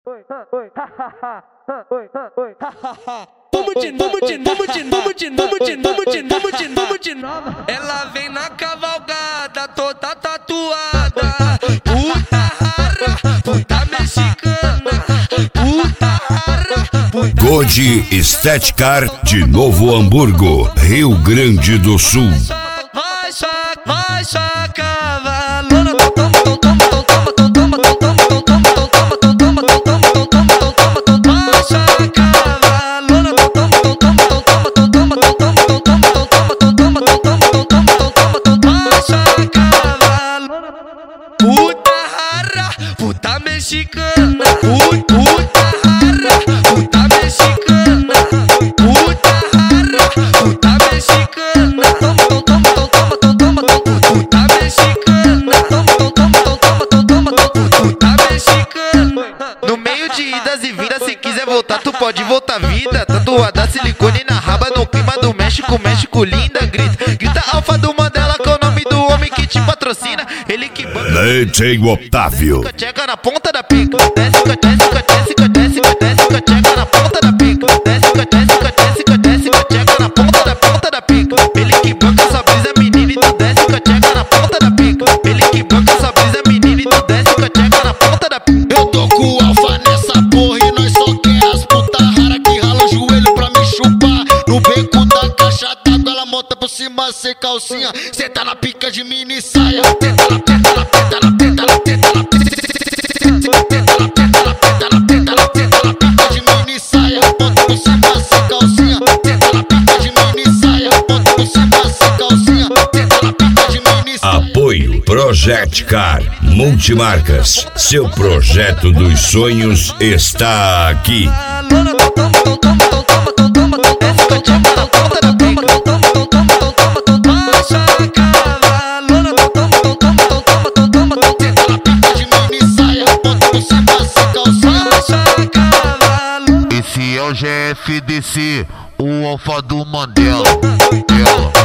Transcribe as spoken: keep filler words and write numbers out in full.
Vamos de, vamos de, vamos de, vamos de, vamos de, vamos de, vamos de, vamos de nova. Ela vem na cavalgada, toda tatuada. Puta rara, puta mexicana. Puta rara, puta Gode Estética de Novo Hamburgo, Rio Grande do Sul. Vai só, vai só, cavalona. Toma, toma, toma, toma, toma, toma, toma, toma, toma, toma, toma, toma, toma, toma, vai só, cavalona. Toma, toma, toma, toma, toma, toma, toma, toma, toma, vai só, cavalona. Puta rara, puta mexicana. Puta rara, puta mexicana. Puta rara, puta mexicana. Toma, toma, toma, toma, toma, puta mexicana. Toma, toma, toma, toma, puta mexicana. No meio de idas e vindas, se quiser voltar, tu pode voltar vida. Tatuada silicone na raba, no clima do México, México linda. Grita, grita Alfa do Mandela, que é o nome do homem que te patrocina. Ele que banca. Leite Otávio. Tcheca na ponta da pica. Desce, desce, desce, desce, desce, tcheca na ponta da pica. Desce, desce, desce, desce, tcheca na ponta da ponta da pica. Ele que banca sua brisa, menina, e tu desce com a tcheca na ponta da pica. Ele que banca sua brisa, menina, e tu desce com a tcheca na ponta da pica. Eu tô com o Alfa nessa porra e nós só quer as puta rara que rala o joelho pra me chupar. No beco da caixa d'água ela monta por cima sem calcinha. Cê tá na pica de mini saia. Tenta na tenta na tenta na tenta na tenta na tenta na tenta na tenta na tenta na tenta na pica de mini saia. Monta por cima sem calcinha. Tenta na pica de mini saia. Monta por cima sem calcinha. Tenta na pica de mini saia. Apoio Project Car Multimarcas. Seu projeto dos sonhos está aqui. Esse é o G F D C, o Alfa do Mandela. Ela.